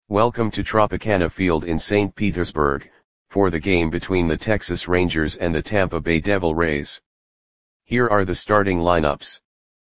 Welcome to Tropicana Field in St. Petersburg, for the game between the Texas Rangers and the Tampa Bay Devil Rays. Here are the starting lineups.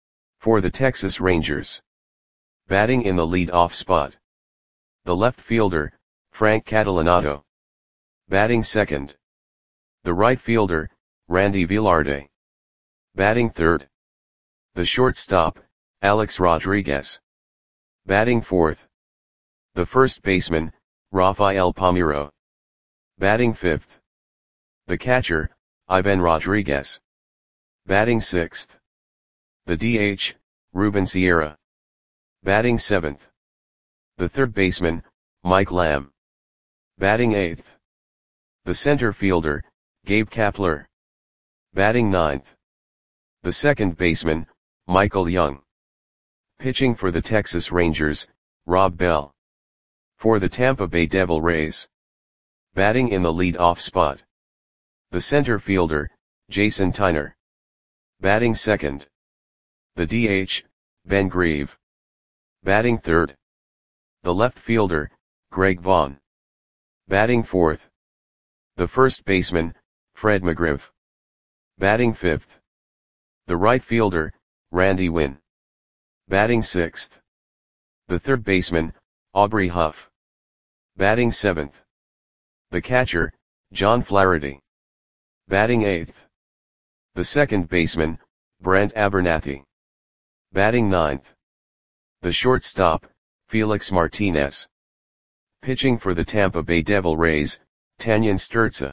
For the Texas Rangers. Batting in the lead-off spot. The left fielder, Frank Catalanotto. Batting second. The right fielder, Randy Velarde. Batting third. The shortstop, Alex Rodriguez. Batting fourth. The first baseman, Rafael Palmeiro. Batting fifth. The catcher, Ivan Rodriguez. Batting sixth. The DH, Ruben Sierra. Batting seventh. The third baseman, Mike Lamb. Batting eighth. The center fielder, Gabe Kapler. Batting ninth. The second baseman, Michael Young. Pitching for the Texas Rangers, Rob Bell. For the Tampa Bay Devil Rays. Batting in the lead-off spot. The center fielder, Jason Tyner. Batting second. The DH, Ben Grieve. Batting third. The left fielder, Greg Vaughn. Batting fourth. The first baseman, Fred McGriff. Batting fifth. The right fielder, Randy Winn. Batting sixth. The third baseman, Aubrey Huff. Batting seventh. The catcher, John Flaherty. Batting eighth. The second baseman, Brent Abernathy. Batting ninth. The shortstop, Felix Martinez. Pitching for the Tampa Bay Devil Rays, Tanyan Sturza.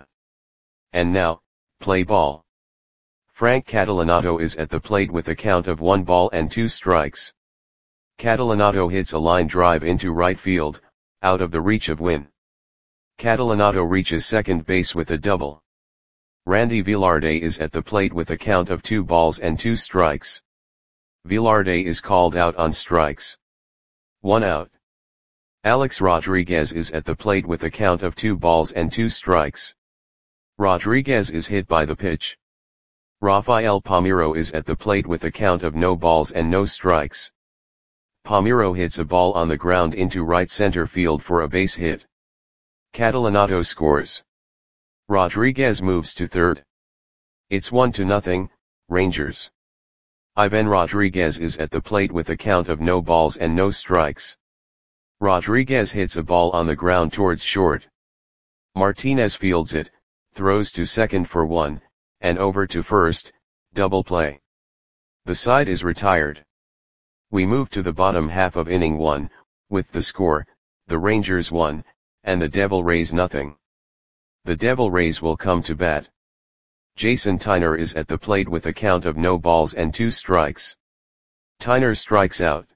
And now, play ball. Frank Catalanotto is at the plate with a count of 1-2 strikes. Catalanotto hits a line drive into right field, out of the reach of Winn. Catalanotto reaches second base with a double. Randy Velarde is at the plate with a count of 2-2 strikes. Velarde is called out on strikes. 1 out. Alex Rodriguez is at the plate with a count of 2-2 strikes. Rodriguez is hit by the pitch. Rafael Palmeiro is at the plate with a count of no balls and no strikes. Palmeiro hits a ball on the ground into right center field for a base hit. Catalanotto scores. Rodriguez moves to third. It's 1-0, Rangers. Ivan Rodriguez is at the plate with a count of no balls and no strikes. Rodriguez hits a ball on the ground towards short. Martinez fields it, throws to second for 1, and over to first, double play. The side is retired. We move to the bottom half of inning 1, with the score, the Rangers 1, and the Devil Rays 0. The Devil Rays will come to bat. Jason Tyner is at the plate with a count of no balls and 2 strikes. Tyner strikes out.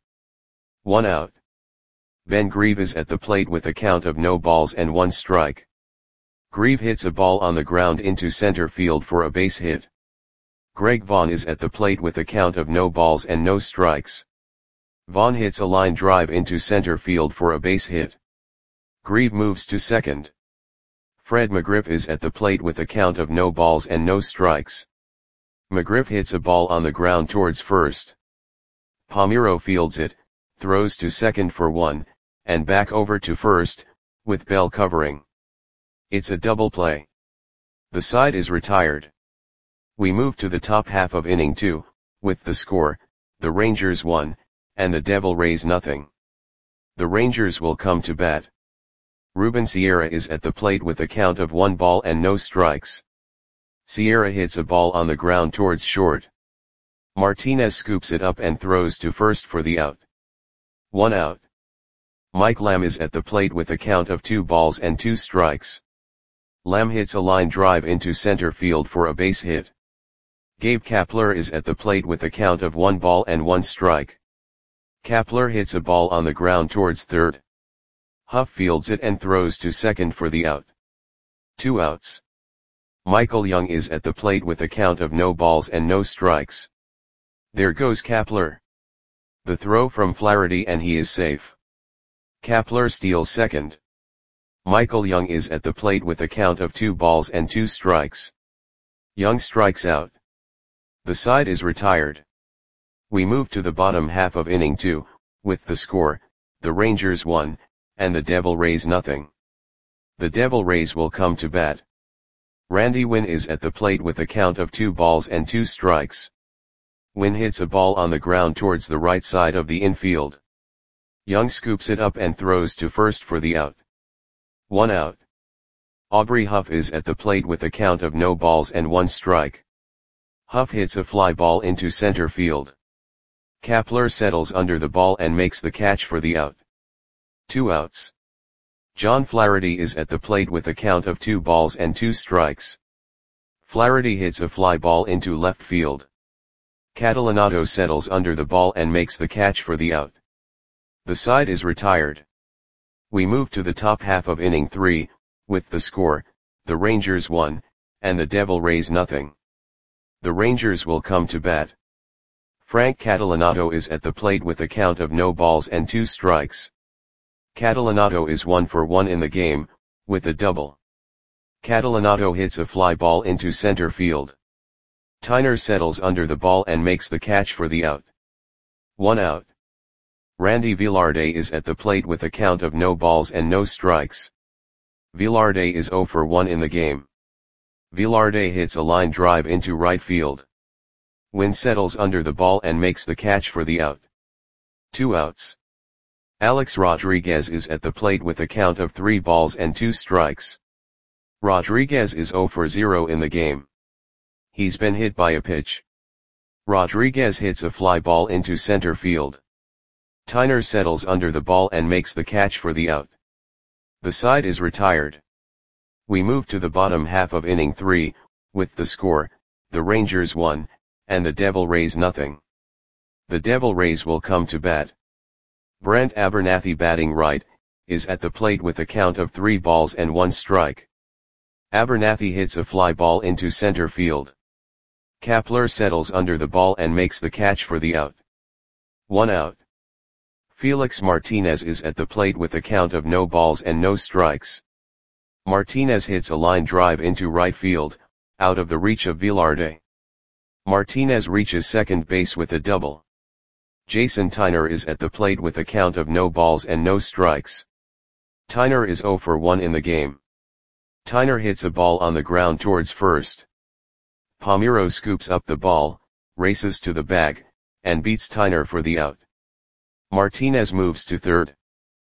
1 out. Ben Grieve is at the plate with a count of no balls and 1 strike. Grieve hits a ball on the ground into center field for a base hit. Greg Vaughn is at the plate with a count of no balls and no strikes. Vaughn hits a line drive into center field for a base hit. Grieve moves to second. Fred McGriff is at the plate with a count of no balls and no strikes. McGriff hits a ball on the ground towards first. Palmeiro fields it, throws to second for 1, and back over to first, with Bell covering. It's a double play. The side is retired. We move to the top half of inning 2, with the score, the Rangers 1, and the Devil Rays 0. The Rangers will come to bat. Ruben Sierra is at the plate with a count of 1 ball and no strikes. Sierra hits a ball on the ground towards short. Martinez scoops it up and throws to first for the out. 1 out. Mike Lamb is at the plate with a count of 2 balls and 2 strikes. Lamb hits a line drive into center field for a base hit. Gabe Kapler is at the plate with a count of 1 ball and 1 strike. Kapler hits a ball on the ground towards third. Huff fields it and throws to second for the out. 2 outs. Michael Young is at the plate with a count of no balls and no strikes. There goes Kapler. The throw from Flaherty and he is safe. Kapler steals second. Michael Young is at the plate with a count of 2 balls and 2 strikes. Young strikes out. The side is retired. We move to the bottom half of inning 2, with the score, the Rangers 1, and the Devil Rays nothing. The Devil Rays will come to bat. Randy Winn is at the plate with a count of 2 balls and 2 strikes. Winn hits a ball on the ground towards the right side of the infield. Young scoops it up and throws to first for the out. 1 out. Aubrey Huff is at the plate with a count of no balls and 1 strike. Huff hits a fly ball into center field. Kapler settles under the ball and makes the catch for the out. 2 outs. John Flaherty is at the plate with a count of 2 balls and 2 strikes. Flaherty hits a fly ball into left field. Catalanato settles under the ball and makes the catch for the out. The side is retired. We move to the top half of inning 3, with the score, the Rangers 1, and the Devil Rays nothing. The Rangers will come to bat. Frank Catalanato is at the plate with a count of no balls and 2 strikes. Catalanato is 1 for 1 in the game, with a double. Catalanato hits a fly ball into center field. Tyner settles under the ball and makes the catch for the out. 1 out. Randy Velarde is at the plate with a count of no balls and no strikes. Velarde is 0 for 1 in the game. Velarde hits a line drive into right field. Winn settles under the ball and makes the catch for the out. 2 outs. Alex Rodriguez is at the plate with a count of 3 balls and 2 strikes. Rodriguez is 0 for 0 in the game. He's been hit by a pitch. Rodriguez hits a fly ball into center field. Tyner settles under the ball and makes the catch for the out. The side is retired. We move to the bottom half of inning 3, with the score, the Rangers 1, and the Devil Rays nothing. The Devil Rays will come to bat. Brent Abernathy, batting right, is at the plate with a count of 3 balls and 1 strike. Abernathy hits a fly ball into center field. Kapler settles under the ball and makes the catch for the out. 1 out. Felix Martinez is at the plate with a count of no balls and no strikes. Martinez hits a line drive into right field, out of the reach of Velarde. Martinez reaches second base with a double. Jason Tyner is at the plate with a count of no balls and no strikes. Tyner is 0 for 1 in the game. Tyner hits a ball on the ground towards first. Palmeiro scoops up the ball, races to the bag, and beats Tyner for the out. Martinez moves to third.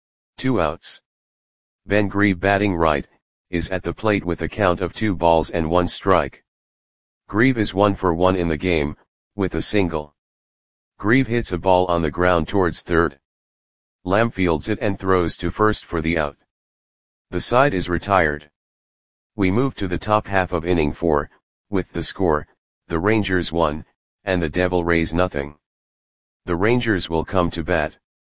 2 outs. Ben Grieve, batting right, is at the plate with a count of 2 balls and 1 strike. Grieve is 1 for 1 in the game, with a single. Grieve hits a ball on the ground towards third. Lamb fields it and throws to first for the out. The side is retired. We move to the top half of inning 4, with the score, the Rangers 1, and the Devil Rays nothing. The Rangers will come to bat.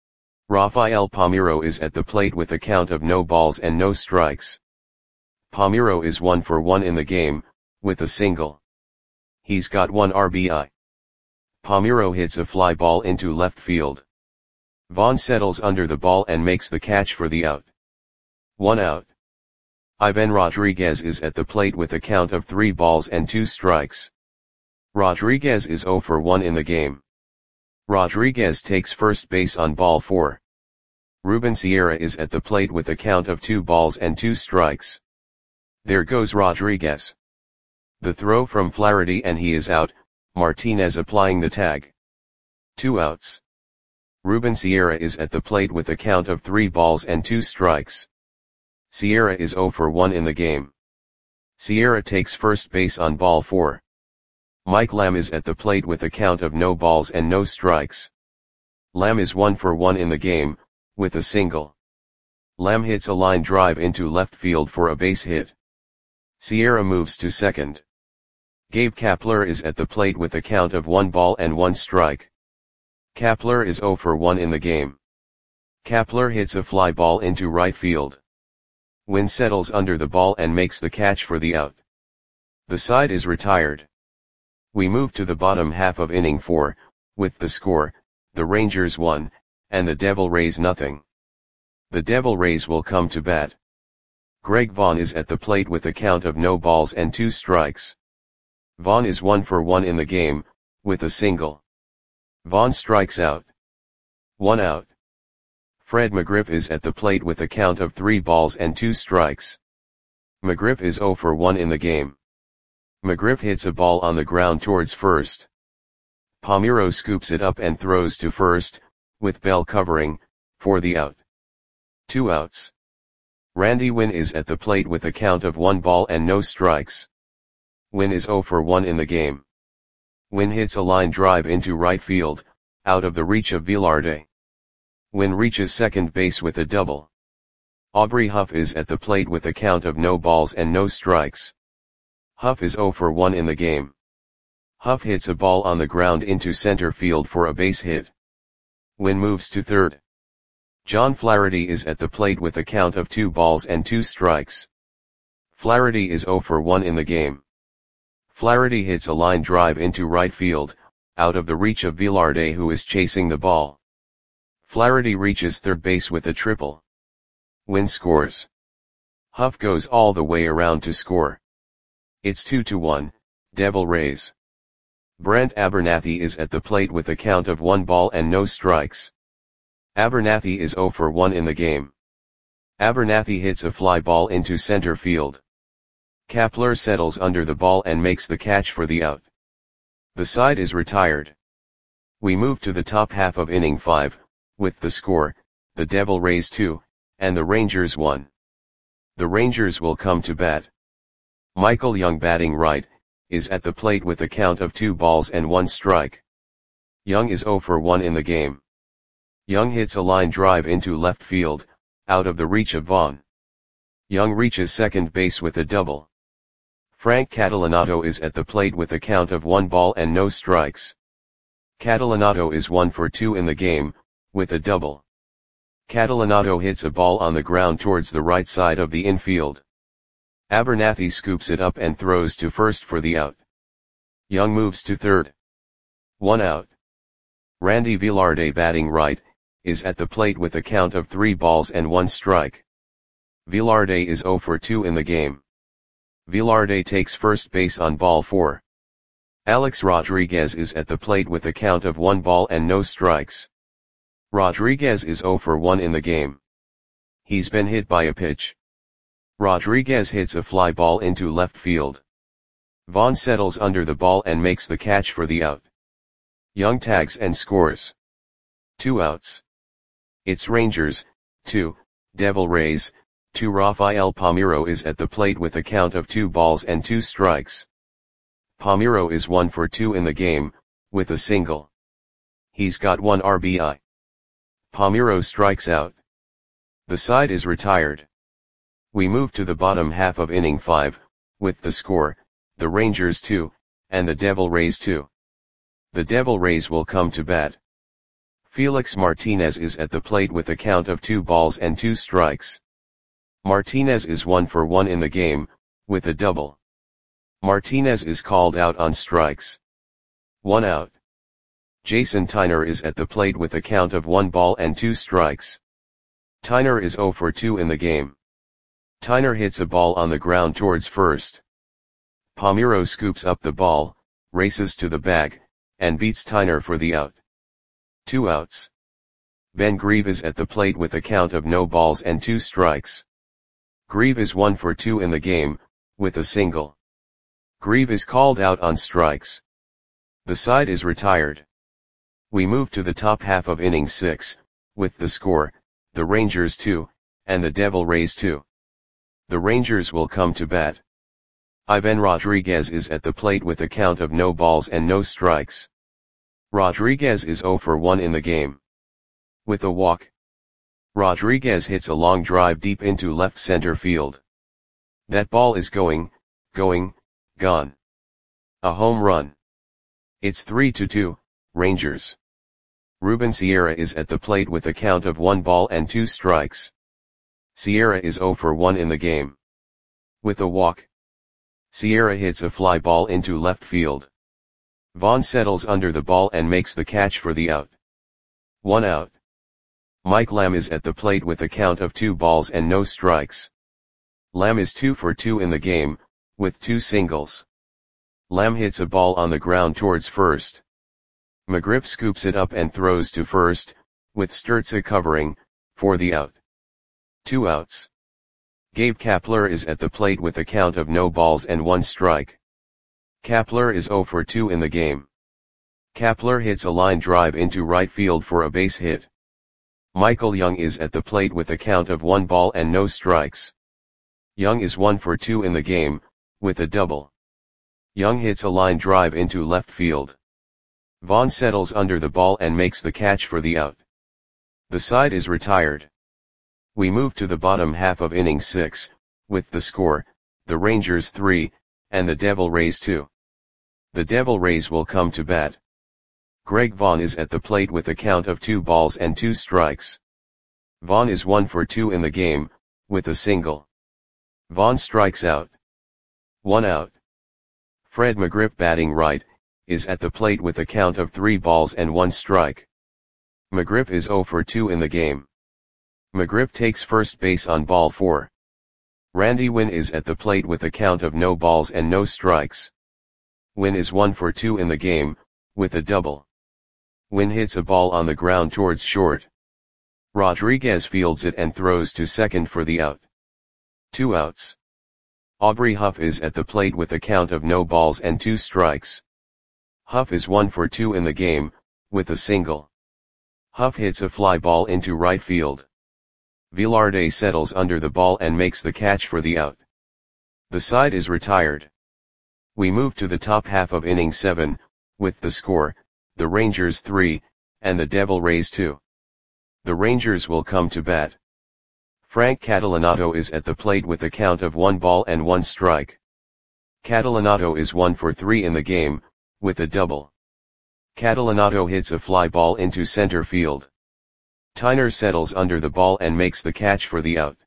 Rafael Palmeiro is at the plate with a count of no balls and no strikes. Palmeiro is 1 for 1 in the game, with a single. He's got 1 RBI. Palmeiro hits a fly ball into left field. Vaughn settles under the ball and makes the catch for the out. 1 out. Ivan Rodriguez is at the plate with a count of 3 balls and 2 strikes. Rodriguez is 0 for 1 in the game. Rodriguez takes first base on ball 4. Ruben Sierra is at the plate with a count of 2 balls and 2 strikes. There goes Rodriguez. The throw from Flaherty and he is out, Martinez applying the tag. 2 outs. Ruben Sierra is at the plate with a count of 3 balls and 2 strikes. Sierra is 0 for 1 in the game. Sierra takes first base on ball 4. Mike Lamb is at the plate with a count of no balls and no strikes. Lamb is 1 for 1 in the game, with a single. Lamb hits a line drive into left field for a base hit. Sierra moves to second. Gabe Kapler is at the plate with a count of 1 ball and 1 strike. Kapler is 0 for 1 in the game. Kapler hits a fly ball into right field. Winn settles under the ball and makes the catch for the out. The side is retired. We move to the bottom half of inning 4, with the score, the Rangers 1, and the Devil Rays nothing. The Devil Rays will come to bat. Greg Vaughn is at the plate with a count of no balls and 2 strikes. Vaughn is 1 for 1 in the game, with a single. Vaughn strikes out. 1 out. Fred McGriff is at the plate with a count of 3 balls and 2 strikes. McGriff is 0 for 1 in the game. McGriff hits a ball on the ground towards first. Palmeiro scoops it up and throws to first, with Bell covering, for the out. 2 outs. Randy Winn is at the plate with a count of 1 ball and no strikes. Winn is 0 for 1 in the game. Winn hits a line drive into right field, out of the reach of Velarde. Winn reaches second base with a double. Aubrey Huff is at the plate with a count of no balls and no strikes. Huff is 0 for 1 in the game. Huff hits a ball on the ground into center field for a base hit. Winn moves to third. John Flaherty is at the plate with a count of 2 balls and 2 strikes. Flaherty is 0 for 1 in the game. Flaherty hits a line drive into right field, out of the reach of Velarde, who is chasing the ball. Flaherty reaches third base with a triple. Winn scores. Huff goes all the way around to score. It's 2-1, Devil Rays. Brent Abernathy is at the plate with a count of 1 ball and no strikes. Abernathy is 0 for 1 in the game. Abernathy hits a fly ball into center field. Kapler settles under the ball and makes the catch for the out. The side is retired. We move to the top half of inning 5, with the score, the Devil Rays 2, and the Rangers 1. The Rangers will come to bat. Michael Young, batting right, is at the plate with a count of 2 balls and 1 strike. Young is 0 for 1 in the game. Young hits a line drive into left field, out of the reach of Vaughn. Young reaches second base with a double. Frank Catalanato is at the plate with a count of 1 ball and no strikes. Catalanato is 1 for 2 in the game, with a double. Catalanato hits a ball on the ground towards the right side of the infield. Abernathy scoops it up and throws to first for the out. Young moves to third. 1 out. Randy Velarde, batting right, is at the plate with a count of 3 balls and 1 strike. Velarde is 0 for 2 in the game. Velarde takes first base on ball 4. Alex Rodriguez is at the plate with a count of 1 ball and no strikes. Rodriguez is 0 for 1 in the game. He's been hit by a pitch. Rodriguez hits a fly ball into left field. Vaughn settles under the ball and makes the catch for the out. Young tags and scores. 2 outs. It's Rangers, 2, Devil Rays, 2. Rafael Palmeiro is at the plate with a count of 2 balls and 2 strikes. Palmeiro is 1 for 2 in the game, with a single. He's got 1 RBI. Palmeiro strikes out. The side is retired. We move to the bottom half of inning 5, with the score, the Rangers 2, and the Devil Rays 2. The Devil Rays will come to bat. Felix Martinez is at the plate with a count of 2 balls and 2 strikes. Martinez is 1 for 1 in the game, with a double. Martinez is called out on strikes. 1 out. Jason Tyner is at the plate with a count of 1 ball and 2 strikes. Tyner is 0 for 2 in the game. Tyner hits a ball on the ground towards first. Palmeiro scoops up the ball, races to the bag, and beats Tyner for the out. 2 outs. Ben Grieve is at the plate with a count of no balls and 2 strikes. Grieve is 1 for 2 in the game, with a single. Grieve is called out on strikes. The side is retired. We move to the top half of inning 6, with the score, the Rangers 2, and the Devil Rays 2. The Rangers will come to bat. Ivan Rodriguez is at the plate with a count of no balls and no strikes. Rodriguez is 0 for 1 in the game. With a walk. Rodriguez hits a long drive deep into left center field. That ball is gone. A home run. It's 3-2, Rangers. Ruben Sierra is at the plate with a count of 1 ball and 2 strikes. Sierra is 0 for 1 in the game. With a walk. Sierra hits a fly ball into left field. Vaughn settles under the ball and makes the catch for the out. 1 out. Mike Lamb is at the plate with a count of 2 balls and no strikes. Lamb is 2 for 2 in the game, with 2 singles. Lamb hits a ball on the ground towards first. McGriff scoops it up and throws to first, with Sturza covering, for the out. 2 outs. Gabe Kapler is at the plate with a count of no balls and 1 strike. Kapler is 0 for 2 in the game. Kapler hits a line drive into right field for a base hit. Michael Young is at the plate with a count of 1 ball and no strikes. Young is 1 for 2 in the game, with a double. Young hits a line drive into left field. Vaughn settles under the ball and makes the catch for the out. The side is retired. We move to the bottom half of inning 6, with the score, the Rangers 3, and the Devil Rays 2. The Devil Rays will come to bat. Greg Vaughn is at the plate with a count of 2 balls and 2 strikes. Vaughn is 1 for 2 in the game, with a single. Vaughn strikes out. 1 out. Fred McGriff, batting right, is at the plate with a count of 3 balls and 1 strike. McGriff is 0 for 2 in the game. McGriff takes first base on ball 4. Randy Winn is at the plate with a count of no balls and no strikes. Winn is 1 for 2 in the game, with a double. Winn hits a ball on the ground towards short. Rodriguez fields it and throws to second for the out. 2 outs. Aubrey Huff is at the plate with a count of no balls and 2 strikes. Huff is 1 for 2 in the game, with a single. Huff hits a fly ball into right field. Velarde settles under the ball and makes the catch for the out. The side is retired. We move to the top half of inning 7, with the score, the Rangers 3, and the Devil Rays 2. The Rangers will come to bat. Frank Catalanotto is at the plate with a count of 1 ball and 1 strike. Catalanotto is 1 for 3 in the game, with a double. Catalanotto hits a fly ball into center field. Tyner settles under the ball and makes the catch for the out.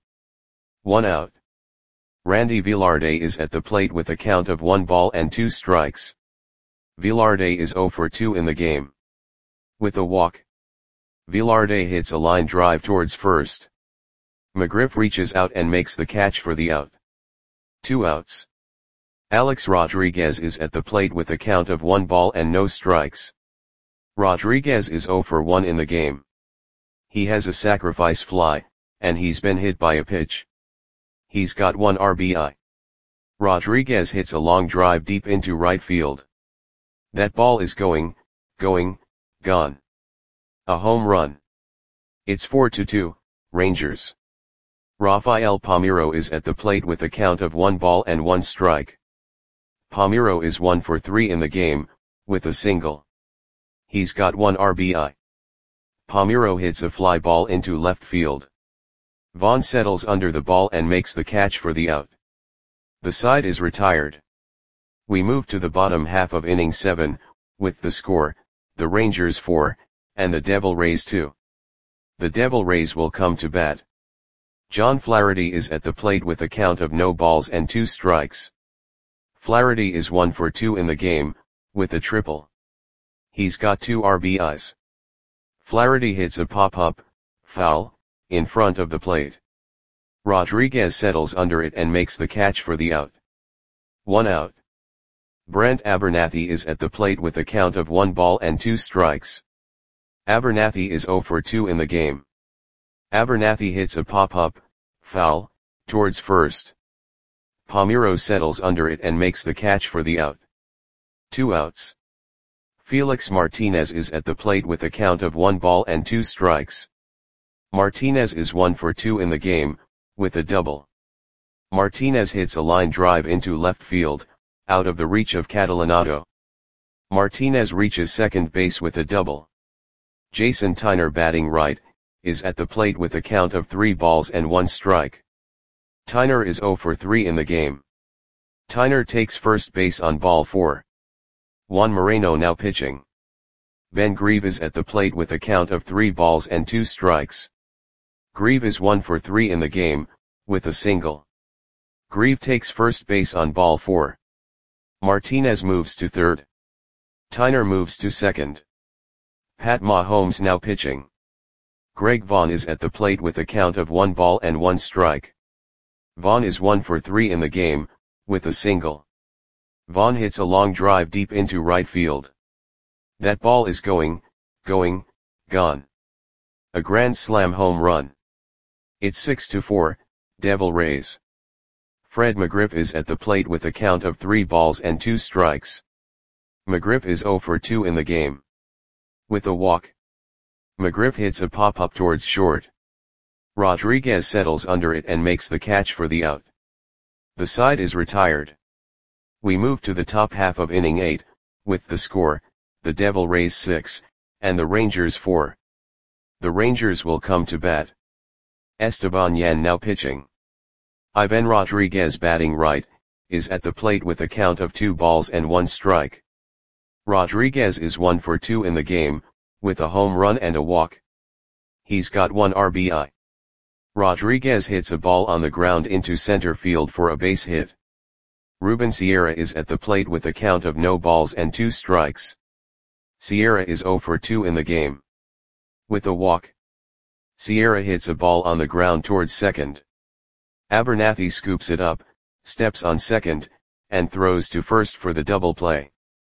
1 out. Randy Velarde is at the plate with a count of 1 ball and 2 strikes. Velarde is 0 for 2 in the game. With a walk. Velarde hits a line drive towards first. McGriff reaches out and makes the catch for the out. 2 outs. Alex Rodriguez is at the plate with a count of 1 ball and no strikes. Rodriguez is 0 for 1 in the game. He has a sacrifice fly, and he's been hit by a pitch. He's got 1 RBI. Rodriguez hits a long drive deep into right field. That ball is going, gone. A home run. It's 4-2, Rangers. Rafael Palmeiro is at the plate with a count of 1 ball and 1 strike. Palmeiro is 1 for 3 in the game, with a single. He's got 1 RBI. Palmeiro hits a fly ball into left field. Vaughn settles under the ball and makes the catch for the out. The side is retired. We move to the bottom half of inning 7, with the score, the Rangers 4, and the Devil Rays 2. The Devil Rays will come to bat. John Flaherty is at the plate with a count of no balls and 2 strikes. Flaherty is 1 for 2 in the game, with a triple. He's got 2 RBIs. Flaherty hits a pop-up, foul, in front of the plate. Rodriguez settles under it and makes the catch for the out. 1 out. Brent Abernathy is at the plate with a count of 1 ball and 2 strikes. Abernathy is 0 for 2 in the game. Abernathy hits a pop-up, foul, towards first. Palmeiro settles under it and makes the catch for the out. 2 outs. Felix Martinez is at the plate with a count of 1 ball and 2 strikes. Martinez is 1 for 2 in the game, with a double. Martinez hits a line drive into left field, out of the reach of Catalanotto. Martinez reaches second base with a double. Jason Tyner, batting right, is at the plate with a count of 3 balls and 1 strike. Tyner is 0 for 3 in the game. Tyner takes first base on ball 4. Juan Moreno now pitching. Ben Grieve is at the plate with a count of 3 balls and 2 strikes. Grieve is 1 for 3 in the game, with a single. Grieve takes first base on ball 4. Martinez moves to third. Tyner moves to second. Pat Mahomes now pitching. Greg Vaughn is at the plate with a count of 1 ball and 1 strike. Vaughn is 1 for 3 in the game, with a single. Vaughn hits a long drive deep into right field. That ball is going, gone. A grand slam home run. It's 6-4, Devil Rays. Fred McGriff is at the plate with a count of 3 balls and 2 strikes. McGriff is 0 for 2 in the game. With a walk, McGriff hits a pop-up towards short. Rodriguez settles under it and makes the catch for the out. The side is retired. We move to the top half of inning 8, with the score, the Devil Rays 6, and the Rangers 4. The Rangers will come to bat. Esteban Yan now pitching. Ivan Rodriguez batting right, is at the plate with a count of 2 balls and 1 strike. Rodriguez is 1 for 2 in the game, with a home run and a walk. He's got 1 RBI. Rodriguez hits a ball on the ground into center field for a base hit. Ruben Sierra is at the plate with a count of no balls and 2 strikes. Sierra is 0 for 2 in the game. With a walk, Sierra hits a ball on the ground towards second. Abernathy scoops it up, steps on second, and throws to first for the double play.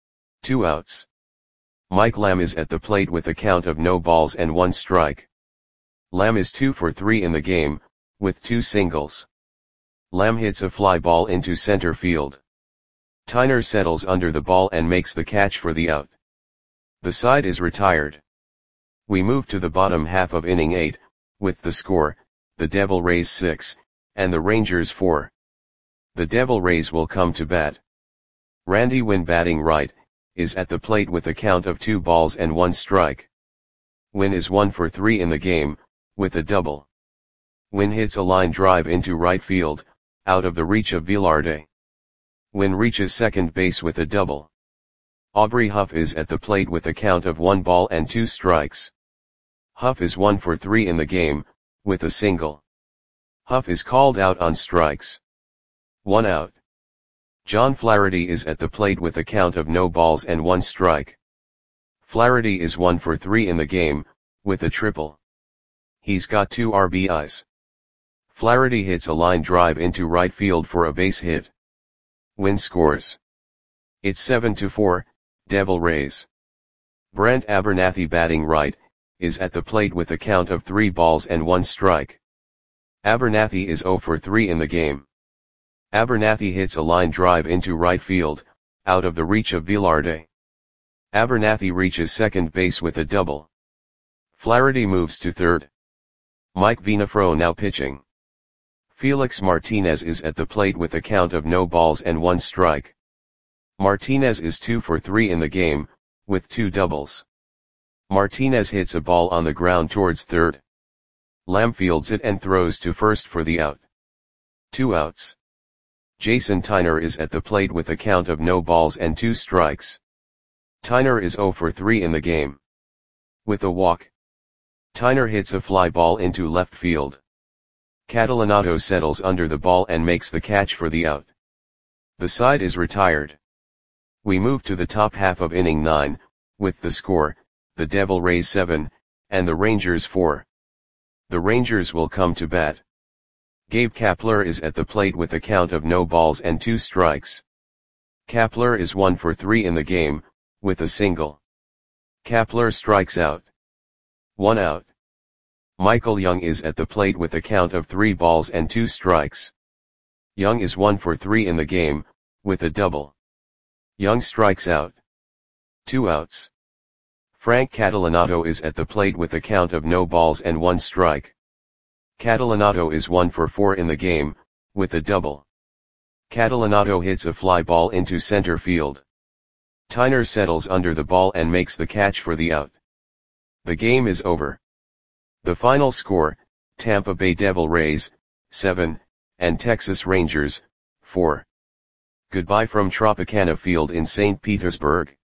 2 outs. Mike Lamb is at the plate with a count of no balls and 1 strike. Lamb is 2 for 3 in the game, with 2 singles. Lamb hits a fly ball into center field. Tyner settles under the ball and makes the catch for the out. The side is retired. We move to the bottom half of inning 8, with the score, the Devil Rays 6, and the Rangers 4. The Devil Rays will come to bat. Randy Winn batting right, is at the plate with a count of 2 balls and 1 strike. Winn is 1 for 3 in the game, with a double. Winn hits a line drive into right field, out of the reach of Velarde. Winn reaches second base with a double. Aubrey Huff is at the plate with a count of 1 ball and 2 strikes. Huff is 1 for 3 in the game, with a single. Huff is called out on strikes. 1 out. John Flaherty is at the plate with a count of no balls and 1 strike. Flaherty is 1 for 3 in the game, with a triple. He's got 2 RBIs. Flaherty hits a line drive into right field for a base hit. Winn scores. It's 7-4, Devil Rays. Brent Abernathy batting right, is at the plate with a count of 3 balls and 1 strike. Abernathy is 0 for 3 in the game. Abernathy hits a line drive into right field, out of the reach of Velarde. Abernathy reaches second base with a double. Flaherty moves to third. Mike Vinafro now pitching. Felix Martinez is at the plate with a count of no balls and 1 strike. Martinez is 2 for 3 in the game, with 2 doubles. Martinez hits a ball on the ground towards third. Lamb fields it and throws to first for the out. 2 outs. Jason Tyner is at the plate with a count of no balls and 2 strikes. Tyner is 0 for 3 in the game. With a walk, Tyner hits a fly ball into left field. Catalanato settles under the ball and makes the catch for the out. The side is retired. We move to the top half of inning 9, with the score, the Devil Rays 7, and the Rangers 4. The Rangers will come to bat. Gabe Kapler is at the plate with a count of no balls and 2 strikes. Kapler is 1 for 3 in the game, with a single. Kapler strikes out. 1 out. Michael Young is at the plate with a count of 3 balls and 2 strikes. Young is 1 for 3 in the game, with a double. Young strikes out. 2 outs. Frank Catalanato is at the plate with a count of no balls and 1 strike. Catalanato is 1 for 4 in the game, with a double. Catalanato hits a fly ball into center field. Tyner settles under the ball and makes the catch for the out. The game is over. The final score, Tampa Bay Devil Rays, 7, and Texas Rangers, 4. Goodbye from Tropicana Field in St. Petersburg.